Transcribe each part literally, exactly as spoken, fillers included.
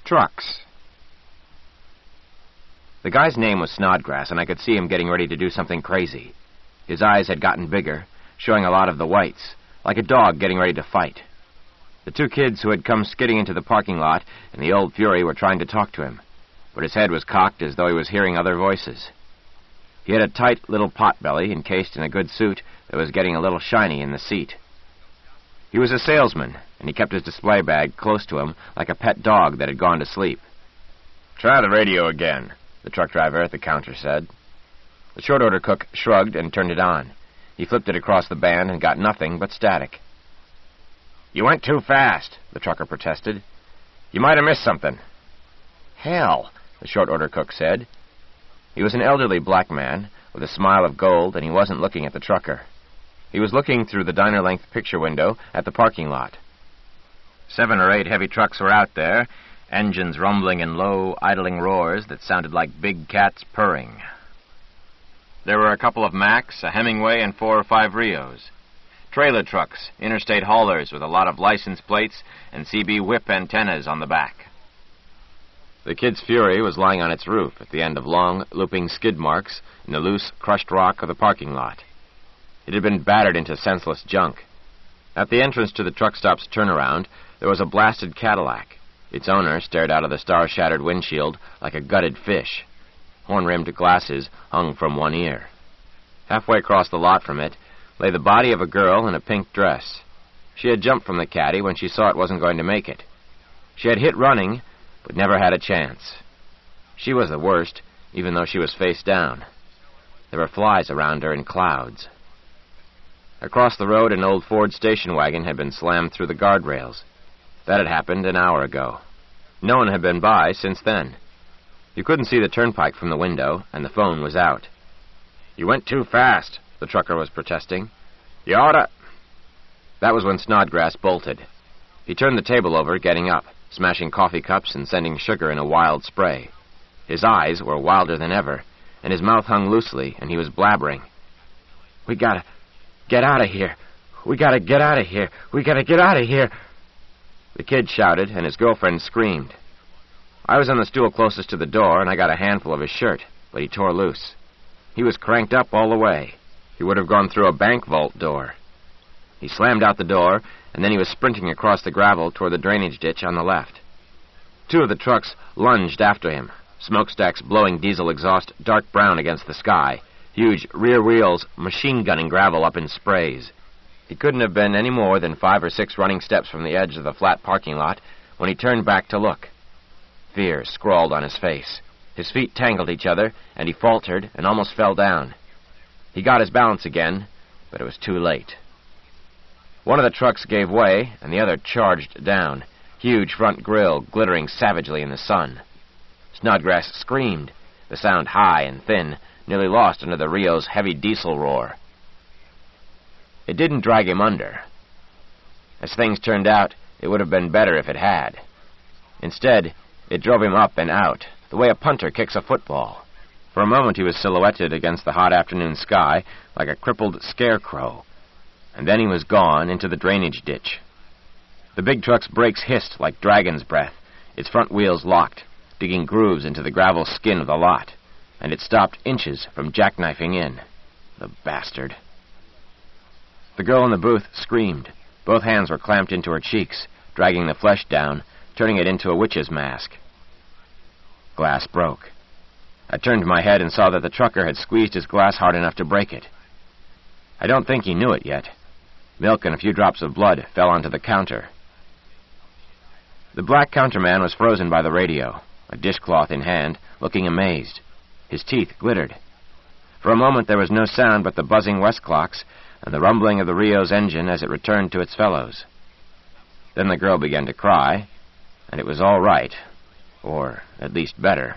Trucks. The guy's name was Snodgrass, and I could see him getting ready to do something crazy. His eyes had gotten bigger, showing a lot of the whites, like a dog getting ready to fight. The two kids who had come skidding into the parking lot and the old Fury were trying to talk to him, but his head was cocked as though he was hearing other voices. He had a tight little potbelly encased in a good suit that was getting a little shiny in the seat. He was a salesman, and he kept his display bag close to him like a pet dog that had gone to sleep. "Try the radio again," the truck driver at the counter said. The short order cook shrugged and turned it on. He flipped it across the band and got nothing but static. "You went too fast," the trucker protested. "You might have missed something." "Hell," the short order cook said. He was an elderly black man with a smile of gold, and he wasn't looking at the trucker. He was looking through the diner-length picture window at the parking lot. Seven or eight heavy trucks were out there, engines rumbling in low, idling roars that sounded like big cats purring. There were a couple of Macs, a Hemingway, and four or five Rios. Trailer trucks, interstate haulers with a lot of license plates and C B whip antennas on the back. The kid's Fury was lying on its roof at the end of long, looping skid marks in the loose, crushed rock of the parking lot. It had been battered into senseless junk. At the entrance to the truck stop's turnaround, there was a blasted Cadillac. Its owner stared out of the star-shattered windshield like a gutted fish. Horn-rimmed glasses hung from one ear. Halfway across the lot from it lay the body of a girl in a pink dress. She had jumped from the caddy when she saw it wasn't going to make it. She had hit running, but never had a chance. She was the worst, even though she was face down. There were flies around her in clouds. Across the road, an old Ford station wagon had been slammed through the guardrails. That had happened an hour ago. No one had been by since then. You couldn't see the turnpike from the window, and the phone was out. "You went too fast," the trucker was protesting. "You oughta—" That was when Snodgrass bolted. He turned the table over, getting up, smashing coffee cups and sending sugar in a wild spray. His eyes were wilder than ever, and his mouth hung loosely, and he was blabbering. "We gotta get out of here. We gotta get out of here. We gotta get out of here." The kid shouted, and his girlfriend screamed. I was on the stool closest to the door, and I got a handful of his shirt, but he tore loose. He was cranked up all the way. He would have gone through a bank vault door. He slammed out the door, and then he was sprinting across the gravel toward the drainage ditch on the left. Two of the trucks lunged after him, smokestacks blowing diesel exhaust dark brown against the sky, huge rear wheels machine-gunning gravel up in sprays. He couldn't have been any more than five or six running steps from the edge of the flat parking lot when he turned back to look. Fear scrawled on his face. His feet tangled each other, and he faltered and almost fell down. He got his balance again, but it was too late. One of the trucks gave way, and the other charged down, huge front grille glittering savagely in the sun. Snodgrass screamed, the sound high and thin, nearly lost under the Rio's heavy diesel roar. It didn't drag him under. As things turned out, it would have been better if it had. Instead, it drove him up and out, the way a punter kicks a football. For a moment he was silhouetted against the hot afternoon sky like a crippled scarecrow, and then he was gone into the drainage ditch. The big truck's brakes hissed like dragon's breath, its front wheels locked, digging grooves into the gravel skin of the lot, and it stopped inches from jackknifing in. The bastard. The girl in the booth screamed. Both hands were clamped into her cheeks, dragging the flesh down, turning it into a witch's mask. Glass broke. I turned my head and saw that the trucker had squeezed his glass hard enough to break it. I don't think he knew it yet. Milk and a few drops of blood fell onto the counter. The black counterman was frozen by the radio, a dishcloth in hand, looking amazed. His teeth glittered. For a moment there was no sound but the buzzing West clocks and the rumbling of the Rio's engine as it returned to its fellows. Then the girl began to cry, and it was all right, or at least better.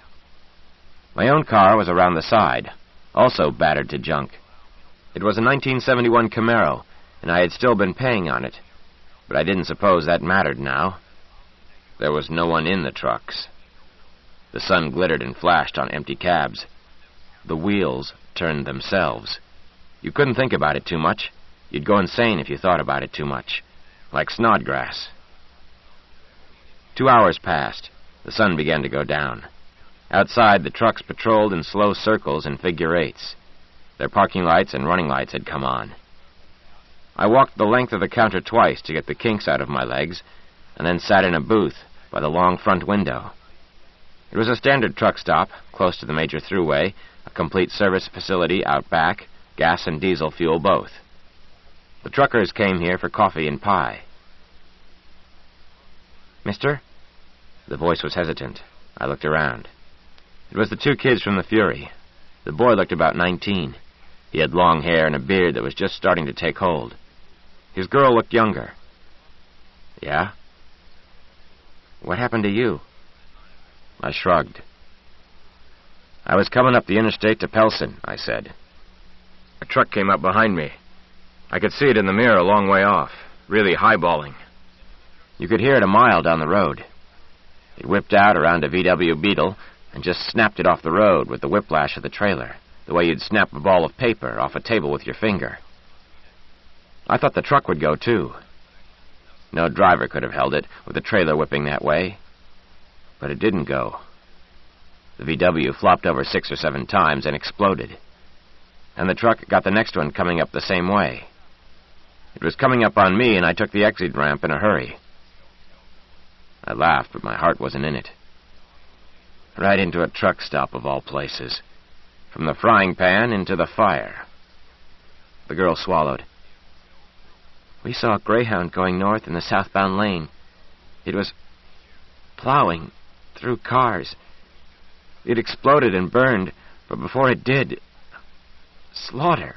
My own car was around the side, also battered to junk. It was a nineteen seventy-one Camaro, and I had still been paying on it, but I didn't suppose that mattered now. There was no one in the trucks. The sun glittered and flashed on empty cabs. The wheels turned themselves. You couldn't think about it too much. You'd go insane if you thought about it too much. Like Snodgrass. Two hours passed. The sun began to go down. Outside, the trucks patrolled in slow circles and figure eights. Their parking lights and running lights had come on. I walked the length of the counter twice to get the kinks out of my legs, and then sat in a booth by the long front window. It was a standard truck stop, close to the major thruway, a complete service facility out back, gas and diesel fuel both. The truckers came here for coffee and pie. "Mister?" The voice was hesitant. I looked around. It was the two kids from the Fury. The boy looked about nineteen. He had long hair and a beard that was just starting to take hold. His girl looked younger. "Yeah?" "What happened to you?" I shrugged. "I was coming up the interstate to Pelson," I said. A truck came up behind me. I could see it in the mirror a long way off, really highballing. You could hear it a mile down the road. It whipped out around a V W Beetle and just snapped it off the road with the whiplash of the trailer, the way you'd snap a ball of paper off a table with your finger. I thought the truck would go, too. No driver could have held it with the trailer whipping that way. But it didn't go. The V W flopped over six or seven times and exploded. And the truck got the next one coming up the same way. It was coming up on me, and I took the exit ramp in a hurry. I laughed, but my heart wasn't in it. Right into a truck stop, of all places. From the frying pan into the fire. The girl swallowed. "We saw a Greyhound going north in the southbound lane. It was plowing through cars. It exploded and burned, but before it did, slaughter."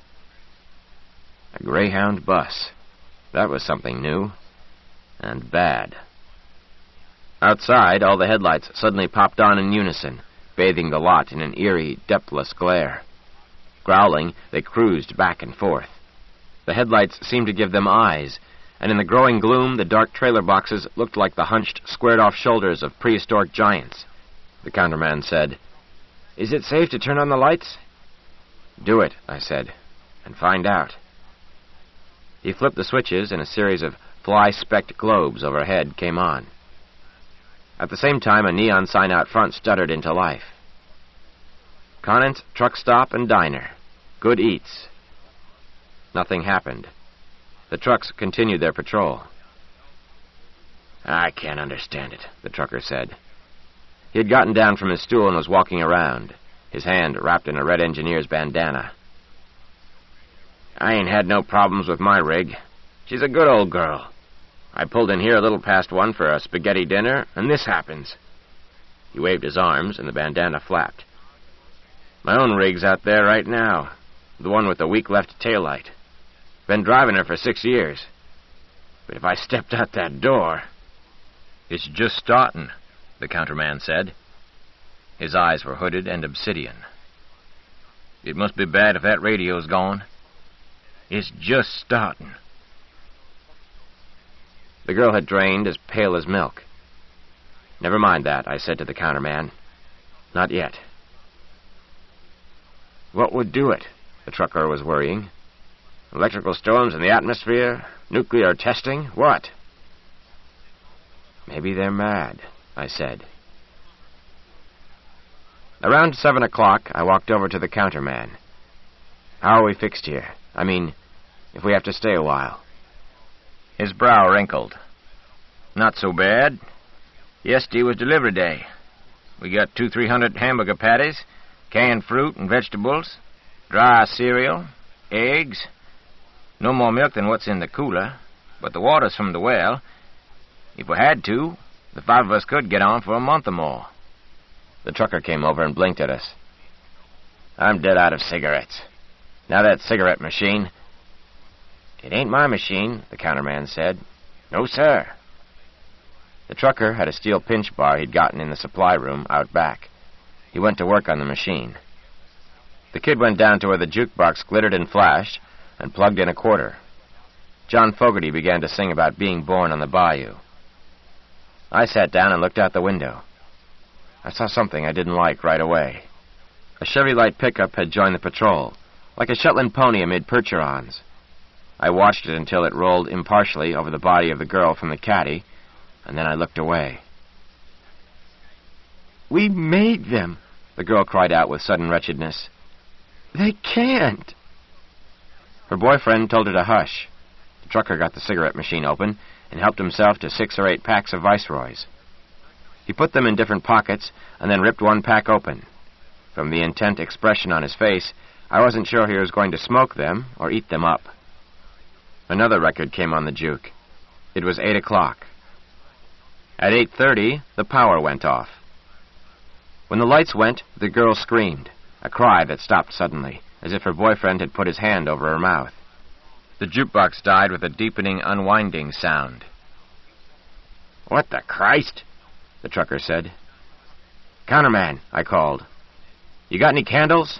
A Greyhound bus. That was something new. And bad. Outside, all the headlights suddenly popped on in unison, bathing the lot in an eerie, depthless glare. Growling, they cruised back and forth. The headlights seemed to give them eyes, and in the growing gloom, the dark trailer boxes looked like the hunched, squared-off shoulders of prehistoric giants. The counterman said, "Is it safe to turn on the lights?" "Do it," I said, "and find out." He flipped the switches, and a series of fly-specked globes overhead came on. At the same time, a neon sign out front stuttered into life. "Conant Truck Stop and Diner. Good Eats." Nothing happened. The trucks continued their patrol. "I can't understand it," the trucker said. He had gotten down from his stool and was walking around, his hand wrapped in a red engineer's bandana. "I ain't had no problems with my rig. She's a good old girl. I pulled in here a little past one for a spaghetti dinner, and this happens." He waved his arms, and the bandana flapped. "My own rig's out there right now, the one with the weak left taillight. Been driving her for six years. But if I stepped out that door..." "It's just starting," the counterman said. His eyes were hooded and obsidian. "It must be bad if that radio's gone. It's just starting." The girl had drained as pale as milk. "Never mind that," I said to the counterman. "Not yet." "What would do it?" the trucker was worrying. "Electrical storms in the atmosphere? Nuclear testing? What?" "Maybe they're mad," I said. Around seven o'clock, I walked over to the counterman. "How are we fixed here? I mean, if we have to stay a while." His brow wrinkled. "Not so bad. Yesterday was delivery day. We got two, three hundred hamburger patties, canned fruit and vegetables, dry cereal, eggs. No more milk than what's in the cooler, but the water's from the well. If we had to, the five of us could get on for a month or more." The trucker came over and blinked at us. "I'm dead out of cigarettes. Now that cigarette machine..." "It ain't my machine," the counterman said. "No, sir." The trucker had a steel pinch bar he'd gotten in the supply room out back. He went to work on the machine. The kid went down to where the jukebox glittered and flashed and plugged in a quarter. John Fogerty began to sing about being born on the bayou. I sat down and looked out the window. I saw something I didn't like right away. A Chevy light pickup had joined the patrol, like a Shetland pony amid percherons. I watched it until it rolled impartially over the body of the girl from the caddy, and then I looked away. We made them, the girl cried out with sudden wretchedness. They can't. Her boyfriend told her to hush. The trucker got the cigarette machine open and helped himself to six or eight packs of Viceroys. He put them in different pockets and then ripped one pack open. From the intent expression on his face, I wasn't sure he was going to smoke them or eat them up. Another record came on the juke. It was eight o'clock. At eight thirty, the power went off. When the lights went, the girl screamed, a cry that stopped suddenly, as if her boyfriend had put his hand over her mouth. The jukebox died with a deepening, unwinding sound. "What the Christ?" the trucker said. "Counterman," I called. "You got any candles?"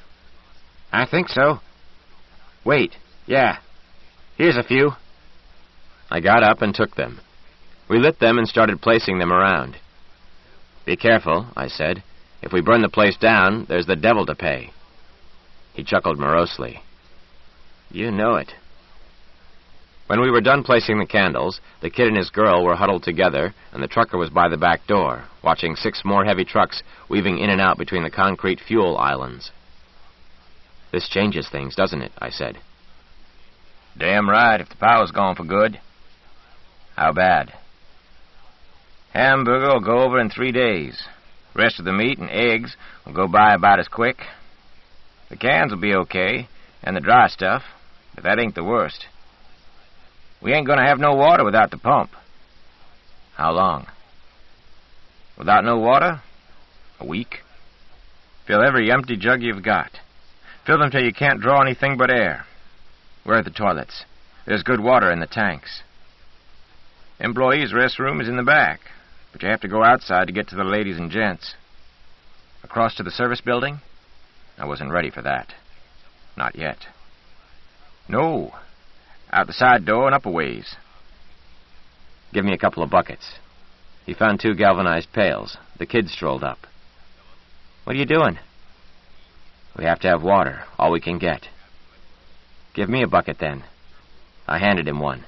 "I think so." "Wait, yeah. Here's a few." I got up and took them. We lit them and started placing them around. "Be careful," I said. "If we burn the place down, there's the devil to pay." He chuckled morosely. "You know it." When we were done placing the candles, the kid and his girl were huddled together, and the trucker was by the back door, watching six more heavy trucks weaving in and out between the concrete fuel islands. "This changes things, doesn't it?" I said. "Damn right, if the power's gone for good." "How bad?" "Hamburger will go over in three days. Rest of the meat and eggs will go by about as quick. The cans will be okay, and the dry stuff, but that ain't the worst. We ain't gonna have no water without the pump." "How long?" "Without no water? A week. Fill every empty jug you've got. Fill them till you can't draw anything but air. Where are the toilets? There's good water in the tanks. Employees' restroom is in the back, but you have to go outside to get to the ladies and gents." "Across to the service building?" I wasn't ready for that. Not yet. "No. Out the side door and up a ways." "Give me a couple of buckets." He found two galvanized pails. The kid strolled up. "What are you doing?" "We have to have water, all we can get." "Give me a bucket, then." I handed him one.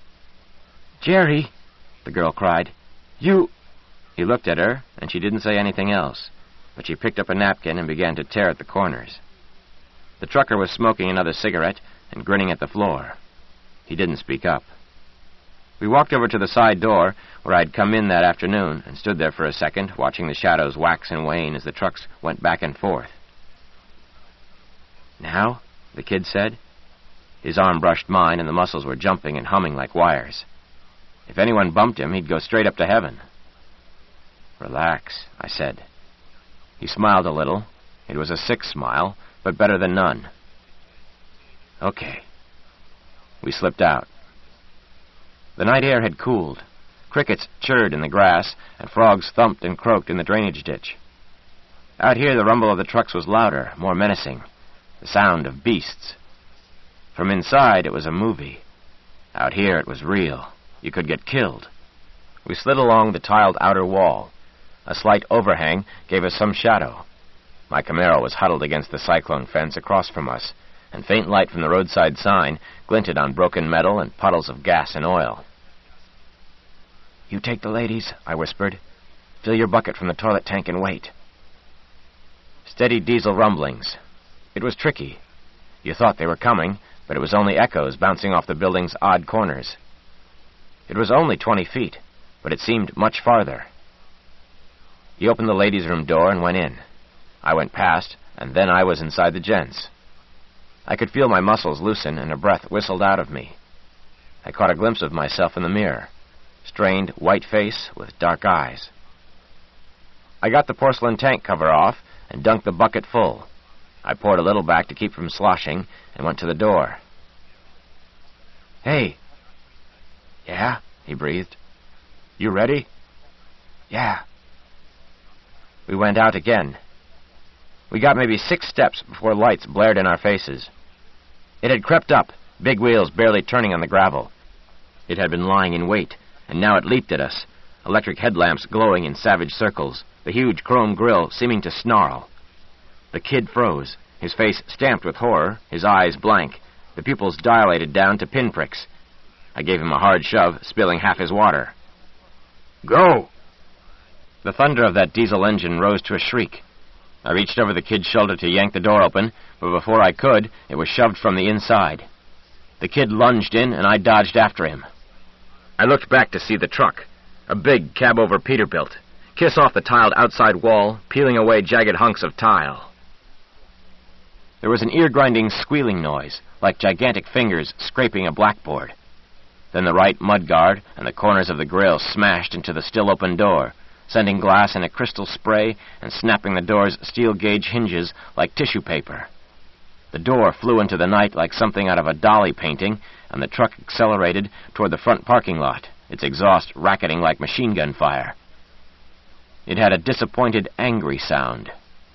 "Jerry," the girl cried, "you—" He looked at her, and she didn't say anything else, but she picked up a napkin and began to tear at the corners. The trucker was smoking another cigarette and grinning at the floor. He didn't speak up. We walked over to the side door, where I'd come in that afternoon, and stood there for a second, watching the shadows wax and wane as the trucks went back and forth. "Now?" the kid said. His arm brushed mine, and the muscles were jumping and humming like wires. If anyone bumped him, he'd go straight up to heaven. "Relax," I said. He smiled a little. It was a sick smile, but better than none. "Okay." We slipped out. The night air had cooled. Crickets chirred in the grass, and frogs thumped and croaked in the drainage ditch. Out here, the rumble of the trucks was louder, more menacing, the sound of beasts. From inside, it was a movie. Out here, it was real. You could get killed. We slid along the tiled outer wall. A slight overhang gave us some shadow. My Camaro was huddled against the cyclone fence across from us, and faint light from the roadside sign glinted on broken metal and puddles of gas and oil. "You take the ladies," I whispered. "Fill your bucket from the toilet tank and wait." Steady diesel rumblings. It was tricky. You thought they were coming, but it was only echoes bouncing off the building's odd corners. It was only twenty feet, but it seemed much farther. He opened the ladies' room door and went in. I went past, and then I was inside the gents. I could feel my muscles loosen, and a breath whistled out of me. I caught a glimpse of myself in the mirror. Strained, white face with dark eyes. I got the porcelain tank cover off and dunked the bucket full. I poured a little back to keep from sloshing and went to the door. "Hey." "Yeah?" he breathed. "You ready?" "Yeah." We went out again. We got maybe six steps before lights blared in our faces. It had crept up, big wheels barely turning on the gravel. It had been lying in wait, and now it leaped at us, electric headlamps glowing in savage circles, the huge chrome grille seeming to snarl. The kid froze, his face stamped with horror, his eyes blank, the pupils dilated down to pinpricks. I gave him a hard shove, spilling half his water. "Go!" The thunder of that diesel engine rose to a shriek. I reached over the kid's shoulder to yank the door open, but before I could, it was shoved from the inside. The kid lunged in, and I dodged after him. I looked back to see the truck, a big cab-over Peterbilt, kiss off the tiled outside wall, peeling away jagged hunks of tile. There was an ear-grinding squealing noise, like gigantic fingers scraping a blackboard. Then the right mudguard and the corners of the grill smashed into the still-open door, sending glass in a crystal spray and snapping the door's steel-gauge hinges like tissue paper. The door flew into the night like something out of a Dali painting, and the truck accelerated toward the front parking lot, its exhaust racketing like machine gun fire. It had a disappointed, angry sound.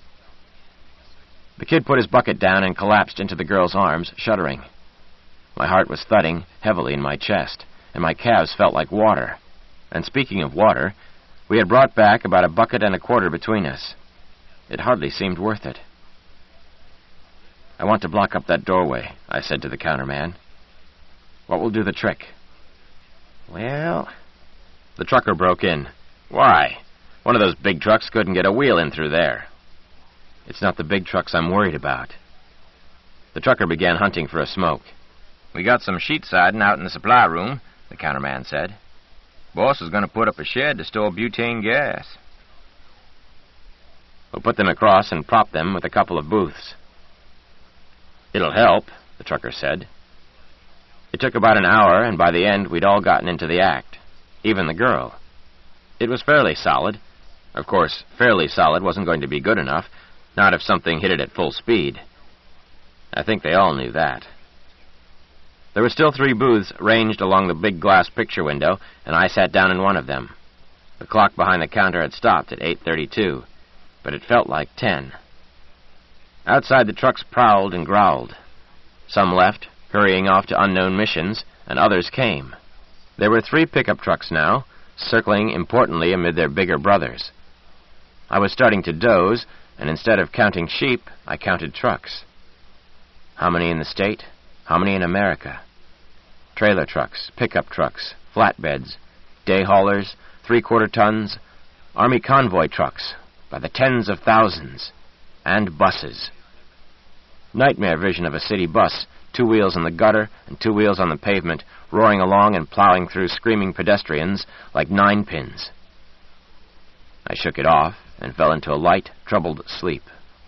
The kid put his bucket down and collapsed into the girl's arms, shuddering. My heart was thudding heavily in my chest, and my calves felt like water. And speaking of water, we had brought back about a bucket and a quarter between us. It hardly seemed worth it. "I want to block up that doorway," I said to the counterman. "What will do the trick?" "Well..." The trucker broke in. "Why? One of those big trucks couldn't get a wheel in through there." "It's not the big trucks I'm worried about." The trucker began hunting for a smoke. "We got some sheet siding out in the supply room," the counterman said. "Boss is going to put up a shed to store butane gas." "We'll put them across and prop them with a couple of booths." "It'll help," the trucker said. It took about an hour, and by the end we'd all gotten into the act, even the girl. It was fairly solid. Of course, fairly solid wasn't going to be good enough, not if something hit it at full speed. I think they all knew that. There were still three booths ranged along the big glass picture window, and I sat down in one of them. The clock behind the counter had stopped at eight thirty-two, but it felt like ten. Outside, the trucks prowled and growled. Some left, hurrying off to unknown missions, and others came. There were three pickup trucks now, circling importantly amid their bigger brothers. I was starting to doze, and instead of counting sheep, I counted trucks. How many in the state? How many in America? Trailer trucks, pickup trucks, flatbeds, day haulers, three-quarter tons, Army convoy trucks, by the tens of thousands, and buses. Nightmare vision of a city bus, two wheels in the gutter and two wheels on the pavement, roaring along and plowing through screaming pedestrians like ninepins. I shook it off and fell into a light, troubled sleep.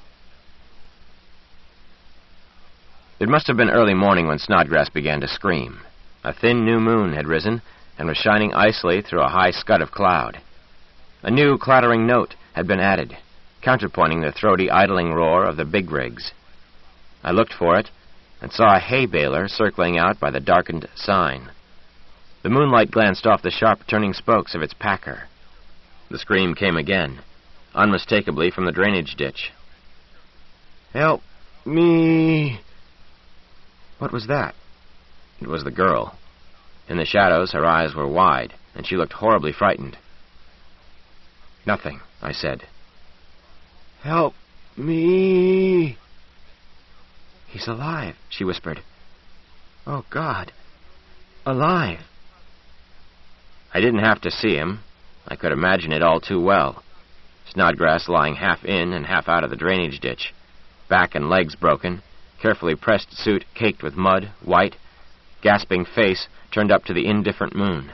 It must have been early morning when Snodgrass began to scream. A thin new moon had risen and was shining icily through a high scud of cloud. A new clattering note had been added, counterpointing the throaty idling roar of the big rigs. I looked for it and saw a hay baler circling out by the darkened sign. The moonlight glanced off the sharp turning spokes of its packer. The scream came again, unmistakably from the drainage ditch. "Help me!" What was that? It was the girl. In the shadows, her eyes were wide, and she looked horribly frightened. "Nothing," I said. "Help me!" "He's alive," she whispered. "Oh, God. Alive." I didn't have to see him. I could imagine it all too well. Snodgrass lying half in and half out of the drainage ditch, back and legs broken, carefully pressed suit caked with mud, white, gasping face turned up to the indifferent moon.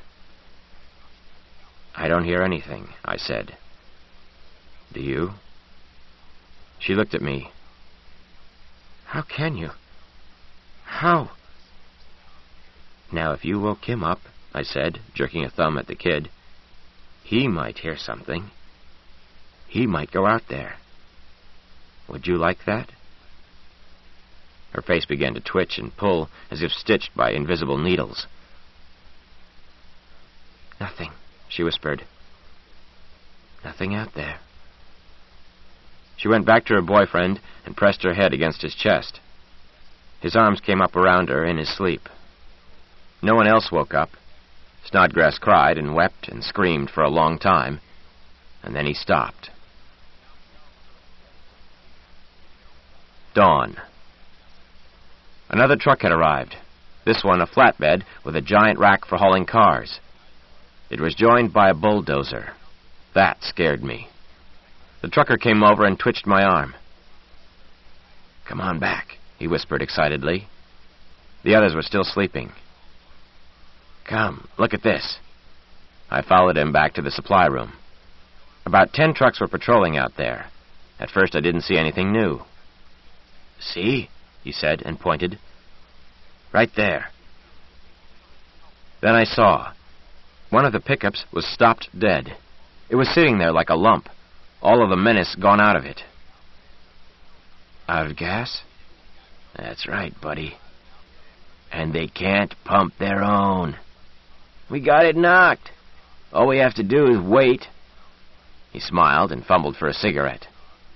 "I don't hear anything," I said. "Do you?" She looked at me. "How can you? How?" "Now, if you woke him up," I said, jerking a thumb at the kid, "he might hear something. He might go out there. Would you like that?" Her face began to twitch and pull as if stitched by invisible needles. "Nothing," she whispered. "Nothing out there." She went back to her boyfriend and pressed her head against his chest. His arms came up around her in his sleep. No one else woke up. Snodgrass cried and wept and screamed for a long time, and then he stopped. Dawn. Another truck had arrived, this one a flatbed with a giant rack for hauling cars. It was joined by a bulldozer. That scared me. The trucker came over and twitched my arm. "Come on back," he whispered excitedly. The others were still sleeping. "Come, look at this." I followed him back to the supply room. About ten trucks were patrolling out there. At first I didn't see anything new. "See?" he said, and pointed. "Right there." Then I saw. One of the pickups was stopped dead. It was sitting there like a lump, all of the menace gone out of it. "Out of gas?" "That's right, buddy. And they can't pump their own. We got it knocked. All we have to do is wait." He smiled and fumbled for a cigarette.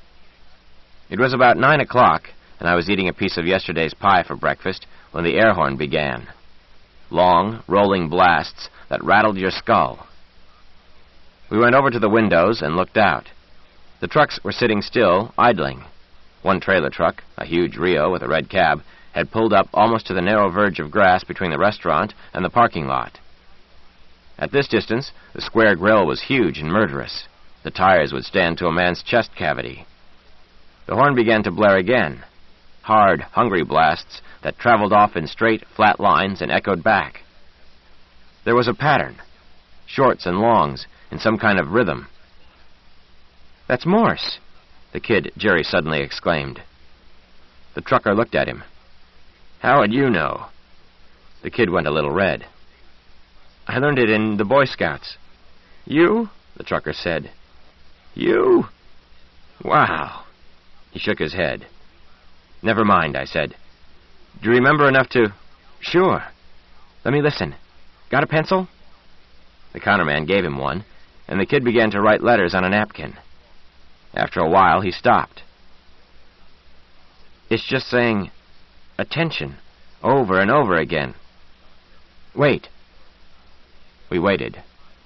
It was about nine o'clock, and I was eating a piece of yesterday's pie for breakfast when the air horn began. Long, rolling blasts that rattled your skull. We went over to the windows and looked out. The trucks were sitting still, idling. One trailer truck, a huge Rio with a red cab, had pulled up almost to the narrow verge of grass between the restaurant and the parking lot. At this distance, the square grill was huge and murderous. The tires would stand to a man's chest cavity. The horn began to blare again. Hard, hungry blasts that traveled off in straight, flat lines and echoed back. There was a pattern. Shorts and longs, in some kind of rhythm. "That's Morse," the kid, Jerry, suddenly exclaimed. The trucker looked at him. "How would you know?" The kid went a little red. "I learned it in the Boy Scouts." "You?" the trucker said. "You? Wow." He shook his head. "Never mind," I said. "Do you remember enough to—" "Sure. Let me listen. Got a pencil?" The counterman gave him one, and the kid began to write letters on a napkin. After a while, he stopped. "It's just saying, 'Attention,' over and over again. Wait." We waited.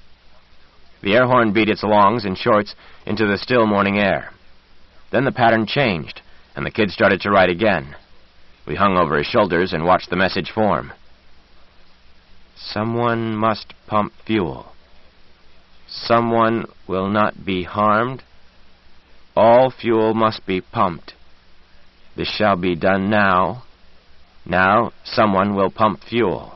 The air horn beat its longs and shorts into the still morning air. Then the pattern changed, and the kid started to write again. We hung over his shoulders and watched the message form. "Someone must pump fuel. Someone will not be harmed. All fuel must be pumped. This shall be done now. Now someone will pump fuel."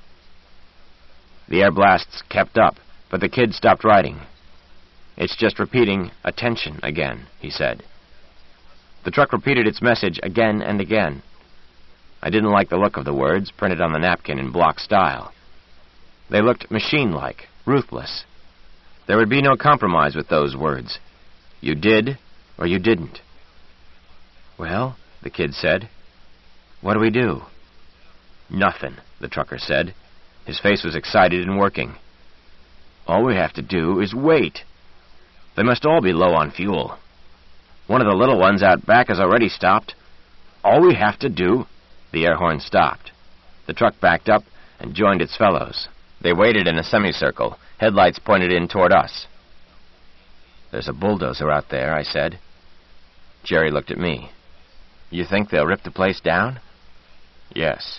The air blasts kept up, but the kid stopped writing. "It's just repeating 'attention' again," he said. The truck repeated its message again and again. I didn't like the look of the words printed on the napkin in block style. They looked machine-like, ruthless. There would be no compromise with those words. You did or you didn't. "Well," the kid said, "what do we do?" "Nothing," the trucker said. His face was excited and working. "All we have to do is wait. They must all be low on fuel. One of the little ones out back has already stopped. All we have to do—" The air horn stopped. The truck backed up and joined its fellows. They waited in a semicircle, headlights pointed in toward us. "There's a bulldozer out there," I said. Jerry looked at me. "You think they'll rip the place down?" "Yes."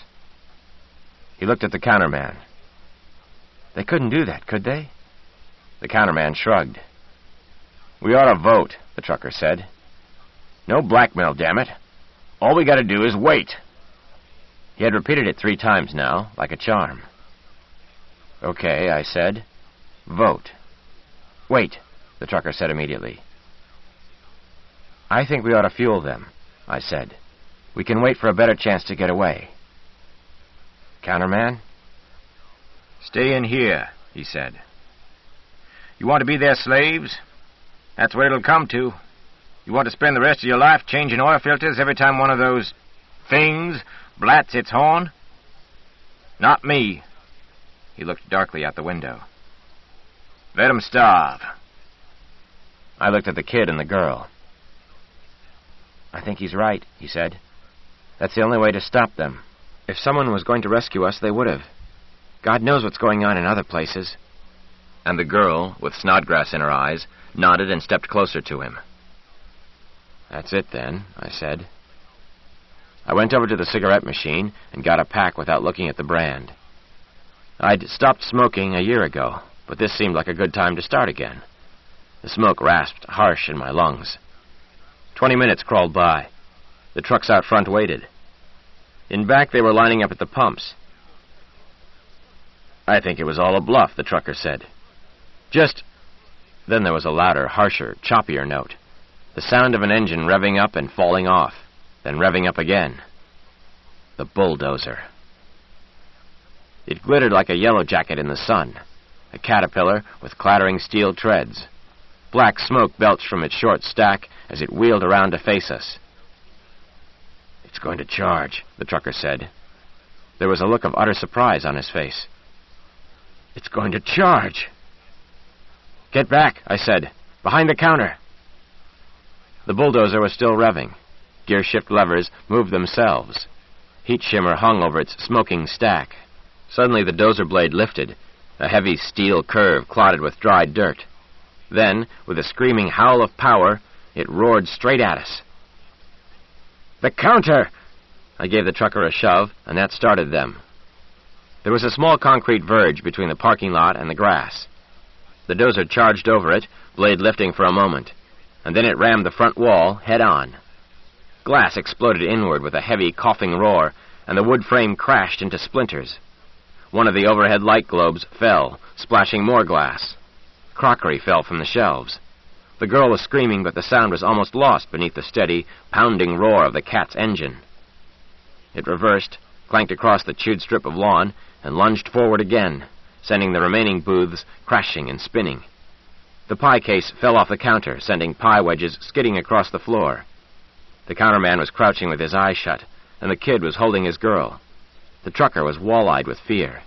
He looked at the counterman. "They couldn't do that, could they?" The counterman shrugged. "We ought to vote," the trucker said. "No blackmail, damn it. All we got to do is wait." He had repeated it three times now, like a charm. "Okay," I said. "Vote." "Wait," the trucker said immediately. "I think we ought to fuel them," I said. "We can wait for a better chance to get away." "Counterman?" "Stay in here," he said. "You want to be their slaves? That's what it'll come to. You want to spend the rest of your life changing oil filters every time one of those things blats its horn? Not me." He looked darkly out the window. "Let 'em starve." I looked at the kid and the girl. "I think he's right," he said. "That's the only way to stop them. If someone was going to rescue us, they would have. God knows what's going on in other places." And the girl, with Snodgrass in her eyes, nodded and stepped closer to him. "That's it, then," I said. I went over to the cigarette machine and got a pack without looking at the brand. I'd stopped smoking a year ago, but this seemed like a good time to start again. The smoke rasped harsh in my lungs. Twenty minutes crawled by. The trucks out front waited. In back, they were lining up at the pumps. "I think it was all a bluff," the trucker said. "Just..." Then there was a louder, harsher, choppier note. The sound of an engine revving up and falling off, then revving up again. The bulldozer. It glittered like a yellow jacket in the sun, a caterpillar with clattering steel treads. Black smoke belched from its short stack as it wheeled around to face us. "It's going to charge," the trucker said. There was a look of utter surprise on his face. "It's going to charge." "Get back," I said. "Behind the counter." The bulldozer was still revving. Gear shift levers moved themselves. Heat shimmer hung over its smoking stack. Suddenly the dozer blade lifted, a heavy steel curve clotted with dried dirt. Then, with a screaming howl of power, it roared straight at us. "The counter!" I gave the trucker a shove, and that started them. There was a small concrete verge between the parking lot and the grass. The dozer charged over it, blade lifting for a moment, and then it rammed the front wall head-on. Glass exploded inward with a heavy, coughing roar, and the wood frame crashed into splinters. One of the overhead light globes fell, splashing more glass. Crockery fell from the shelves. The girl was screaming, but the sound was almost lost beneath the steady, pounding roar of the cat's engine. It reversed, clanked across the chewed strip of lawn, and lunged forward again, sending the remaining booths crashing and spinning. The pie case fell off the counter, sending pie wedges skidding across the floor. The counterman was crouching with his eyes shut, and the kid was holding his girl. The trucker was wall-eyed with fear.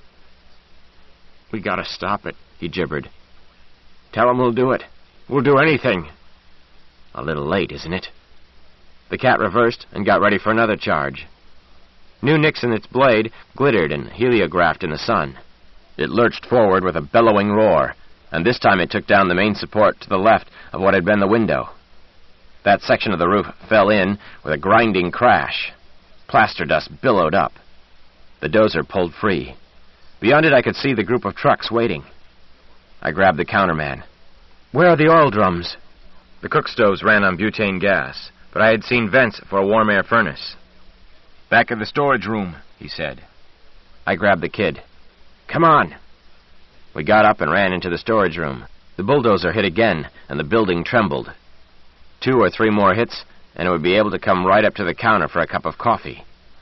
"We gotta stop it," he gibbered. "Tell him we'll do it. We'll do anything." A little late, isn't it? The cat reversed and got ready for another charge. New nicks in its blade glittered and heliographed in the sun. It lurched forward with a bellowing roar, and this time it took down the main support to the left of what had been the window. That section of the roof fell in with a grinding crash. Plaster dust billowed up. The dozer pulled free. Beyond it I could see the group of trucks waiting. I grabbed the counterman. "Where are the oil drums?" The cook stoves ran on butane gas, but I had seen vents for a warm air furnace. "Back of the storage room," he said. I grabbed the kid. "Come on." We got up and ran into the storage room. The bulldozer hit again, and the building trembled. Two or three more hits, and it would be able to come right up to the counter for a cup of coffee.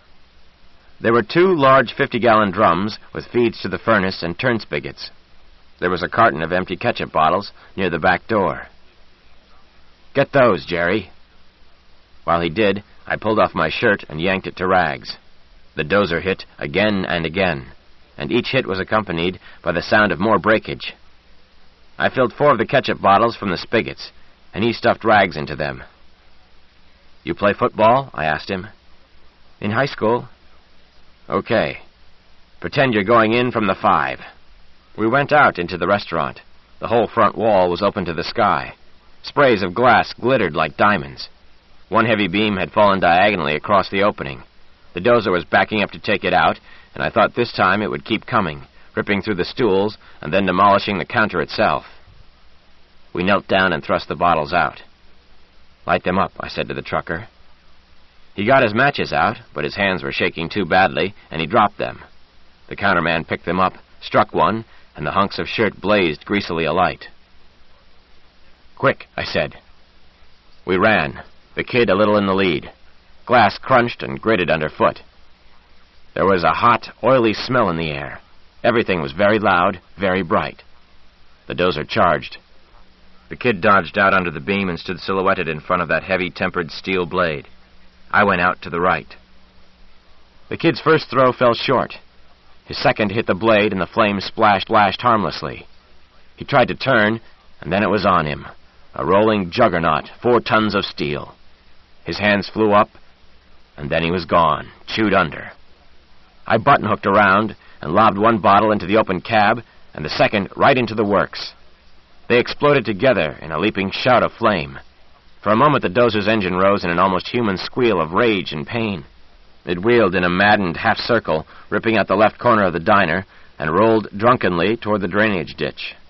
There were two large fifty-gallon drums with feeds to the furnace and turn spigots. There was a carton of empty ketchup bottles near the back door. "Get those, Jerry." While he did, I pulled off my shirt and yanked it to rags. The dozer hit again and again, and each hit was accompanied by the sound of more breakage. I filled four of the ketchup bottles from the spigots, and he stuffed rags into them. "You play football?" I asked him. "In high school." "Okay. Pretend you're going in from the five." We went out into the restaurant. The whole front wall was open to the sky. Sprays of glass glittered like diamonds. One heavy beam had fallen diagonally across the opening. The dozer was backing up to take it out, and I thought this time it would keep coming, ripping through the stools and then demolishing the counter itself. We knelt down and thrust the bottles out. "Light them up," I said to the trucker. He got his matches out, but his hands were shaking too badly, and he dropped them. The counterman picked them up, struck one, and the hunks of shirt blazed greasily alight. "Quick," I said. We ran, the kid a little in the lead. Glass crunched and gritted underfoot. There was a hot, oily smell in the air. Everything was very loud, very bright. The dozer charged. The kid dodged out under the beam and stood silhouetted in front of that heavy, tempered steel blade. I went out to the right. The kid's first throw fell short. His second hit the blade, and the flames splashed, splashed harmlessly. He tried to turn, and then it was on him. A rolling juggernaut, four tons of steel. His hands flew up, and then he was gone, chewed under. I button-hooked around and lobbed one bottle into the open cab, and the second right into the works. They exploded together in a leaping shout of flame. For a moment the dozer's engine rose in an almost human squeal of rage and pain. It wheeled in a maddened half-circle, ripping out the left corner of the diner, and rolled drunkenly toward the drainage ditch.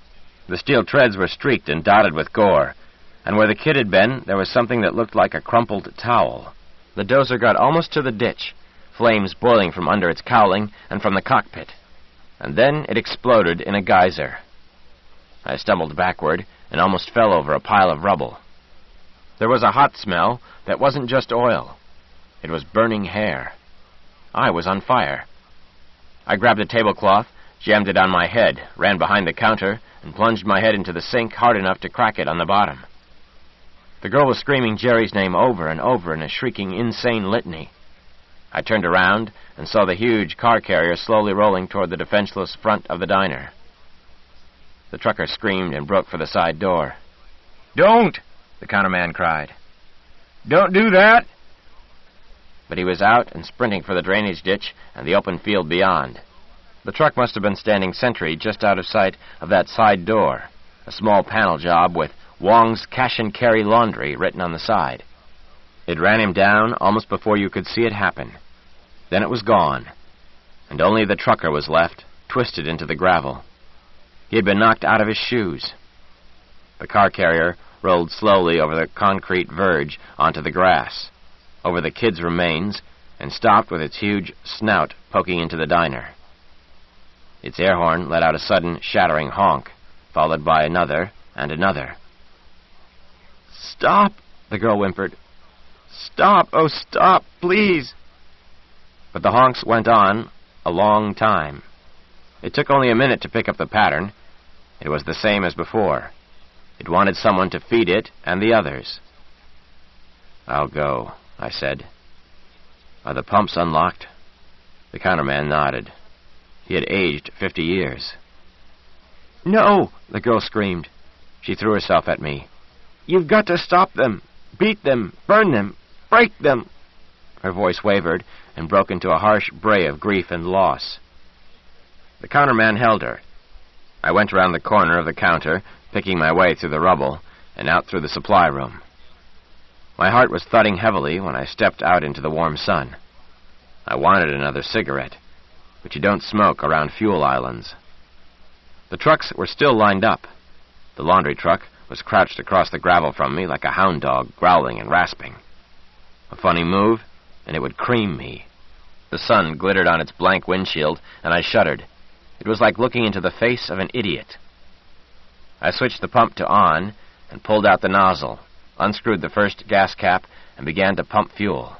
The steel treads were streaked and dotted with gore, and where the kid had been, there was something that looked like a crumpled towel. The dozer got almost to the ditch, flames boiling from under its cowling and from the cockpit. And then it exploded in a geyser. I stumbled backward and almost fell over a pile of rubble. There was a hot smell that wasn't just oil. It was burning hair. I was on fire. I grabbed a tablecloth, jammed it on my head, ran behind the counter, and plunged my head into the sink hard enough to crack it on the bottom. The girl was screaming Jerry's name over and over in a shrieking, insane litany. I turned around and saw the huge car carrier slowly rolling toward the defenseless front of the diner. The trucker screamed and broke for the side door. "Don't!" the counterman cried. "Don't do that!" But he was out and sprinting for the drainage ditch and the open field beyond. The truck must have been standing sentry just out of sight of that side door, a small panel job with Wong's Cash and Carry Laundry written on the side. It ran him down almost before you could see it happen. Then it was gone, and only the trucker was left, twisted into the gravel. He had been knocked out of his shoes. The car carrier rolled slowly over the concrete verge onto the grass, over the kid's remains, and stopped with its huge snout poking into the diner. Its air horn let out a sudden, shattering honk, followed by another and another. "Stop!" the girl whimpered. "Stop! Oh, stop, please!" But the honks went on a long time. It took only a minute to pick up the pattern. It was the same as before. It wanted someone to feed it and the others. "I'll go," I said. "Are the pumps unlocked?" The counterman nodded. He had aged fifty years. "No!" the girl screamed. She threw herself at me. "You've got to stop them! Beat them! Burn them! Break them!" Her voice wavered and broke into a harsh bray of grief and loss. The counterman held her. I went around the corner of the counter, picking my way through the rubble, and out through the supply room. My heart was thudding heavily when I stepped out into the warm sun. I wanted another cigarette, but you don't smoke around fuel islands. The trucks were still lined up. The laundry truck was crouched across the gravel from me like a hound dog, growling and rasping. A funny move, and it would cream me. The sun glittered on its blank windshield, and I shuddered. It was like looking into the face of an idiot. I switched the pump to on and pulled out the nozzle, unscrewed the first gas cap, and began to pump fuel.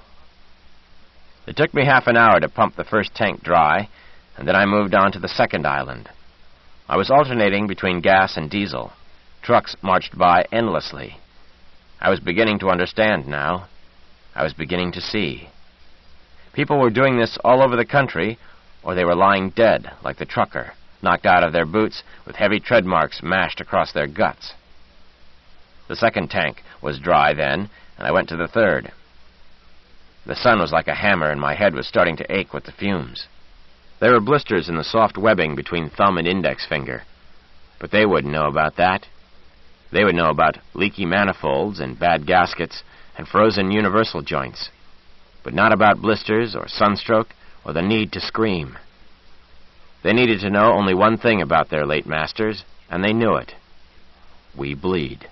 It took me half an hour to pump the first tank dry, and then I moved on to the second island. I was alternating between gas and diesel. Trucks marched by endlessly. I was beginning to understand now. I was beginning to see. People were doing this all over the country, or they were lying dead, like the trucker, knocked out of their boots with heavy tread marks mashed across their guts. The second tank was dry then, and I went to the third. The sun was like a hammer, and my head was starting to ache with the fumes. There were blisters in the soft webbing between thumb and index finger. But they wouldn't know about that. They would know about leaky manifolds and bad gaskets and frozen universal joints, but not about blisters or sunstroke or the need to scream. They needed to know only one thing about their late masters, and they knew it. We bleed.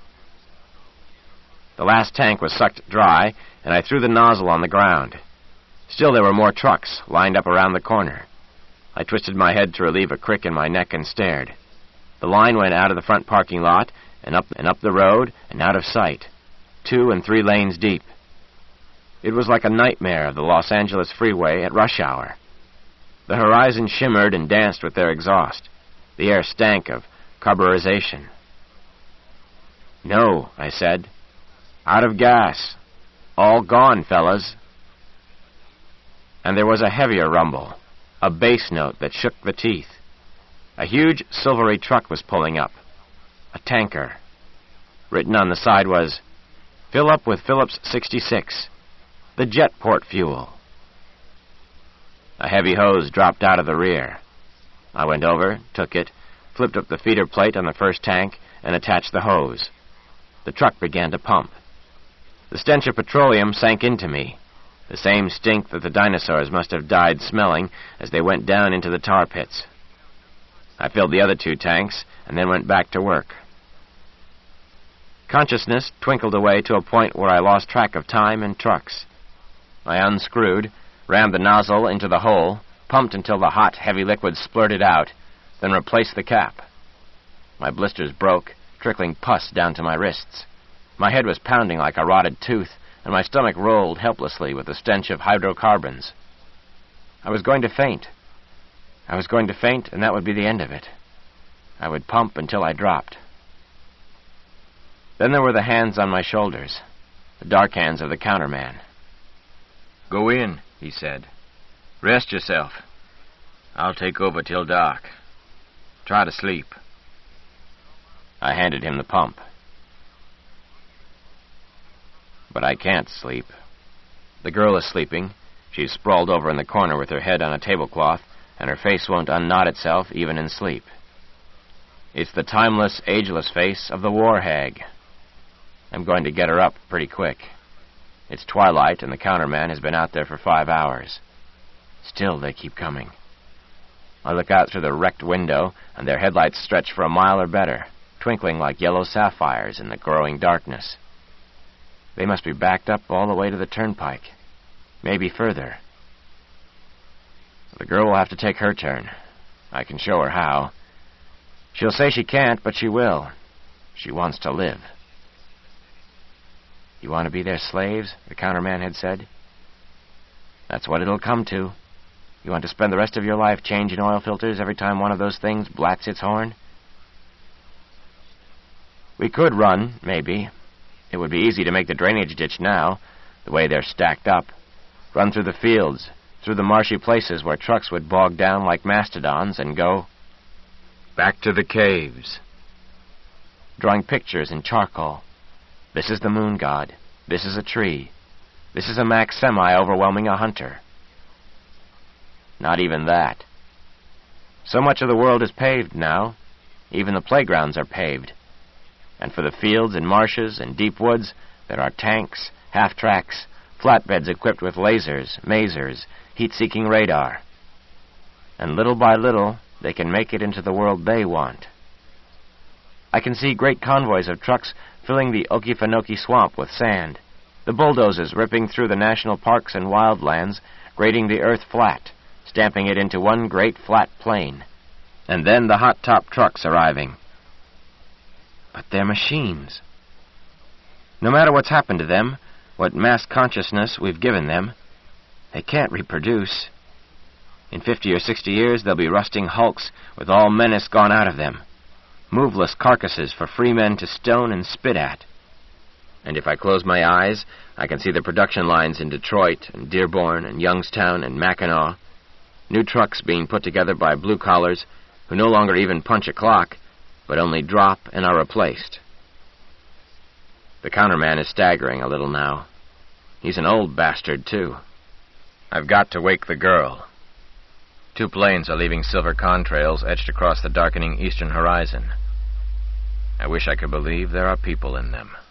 The last tank was sucked dry, and I threw the nozzle on the ground. Still there were more trucks lined up around the corner. I twisted my head to relieve a crick in my neck and stared. The line went out of the front parking lot and up and up the road and out of sight, two and three lanes deep. It was like a nightmare of the Los Angeles freeway at rush hour. The horizon shimmered and danced with their exhaust. The air stank of carburization. "No," I said. "Out of gas. All gone, fellas." And there was a heavier rumble, a bass note that shook the teeth. A huge silvery truck was pulling up. A tanker. Written on the side was, "Fill up with Phillips sixty-six. The Jetport fuel." A heavy hose dropped out of the rear. I went over, took it, flipped up the feeder plate on the first tank, and attached the hose. The truck began to pump. The stench of petroleum sank into me, the same stink that the dinosaurs must have died smelling as they went down into the tar pits. I filled the other two tanks, and then went back to work. Consciousness twinkled away to a point where I lost track of time and trucks. I unscrewed, rammed the nozzle into the hole, pumped until the hot, heavy liquid splurted out, then replaced the cap. My blisters broke, trickling pus down to my wrists. My head was pounding like a rotted tooth, and my stomach rolled helplessly with the stench of hydrocarbons. I was going to faint. I was going to faint, and that would be the end of it. I would pump until I dropped. Then there were the hands on my shoulders, the dark hands of the counterman. "Go in," he said. "Rest yourself. I'll take over till dark. Try to sleep." I handed him the pump. But I can't sleep. The girl is sleeping. She's sprawled over in the corner with her head on a tablecloth, and her face won't unknot itself even in sleep. It's the timeless, ageless face of the war hag. I'm going to get her up pretty quick. It's twilight, and the counterman has been out there for five hours. Still, they keep coming. I look out through the wrecked window, and their headlights stretch for a mile or better, twinkling like yellow sapphires in the growing darkness. They must be backed up all the way to the turnpike, maybe further. The girl will have to take her turn. I can show her how. She'll say she can't, but she will. She wants to live. "You want to be their slaves?" the counterman had said. "That's what it'll come to. You want to spend the rest of your life changing oil filters every time one of those things blats its horn?" We could run, maybe. It would be easy to make the drainage ditch now, the way they're stacked up. Run through the fields, through the marshy places where trucks would bog down like mastodons, and go back to the caves. Drawing pictures in charcoal. This is the moon god. This is a tree. This is a Mack semi overwhelming a hunter. Not even that. So much of the world is paved now. Even the playgrounds are paved. And for the fields and marshes and deep woods, there are tanks, half-tracks, flatbeds equipped with lasers, masers, heat-seeking radar. And little by little, they can make it into the world they want. I can see great convoys of trucks filling the Okefenokee swamp with sand, the bulldozers ripping through the national parks and wildlands, grading the earth flat, stamping it into one great flat plain. And then the hot-top trucks arriving. But they're machines. No matter what's happened to them, what mass consciousness we've given them, they can't reproduce. In fifty or sixty years, they'll be rusting hulks with all menace gone out of them. Moveless carcasses for free men to stone and spit at. And if I close my eyes, I can see the production lines in Detroit and Dearborn and Youngstown and Mackinac. New trucks being put together by blue-collars who no longer even punch a clock, but only drop and are replaced. The counterman is staggering a little now. He's an old bastard, too. I've got to wake the girl. Two planes are leaving silver contrails etched across the darkening eastern horizon. I wish I could believe there are people in them.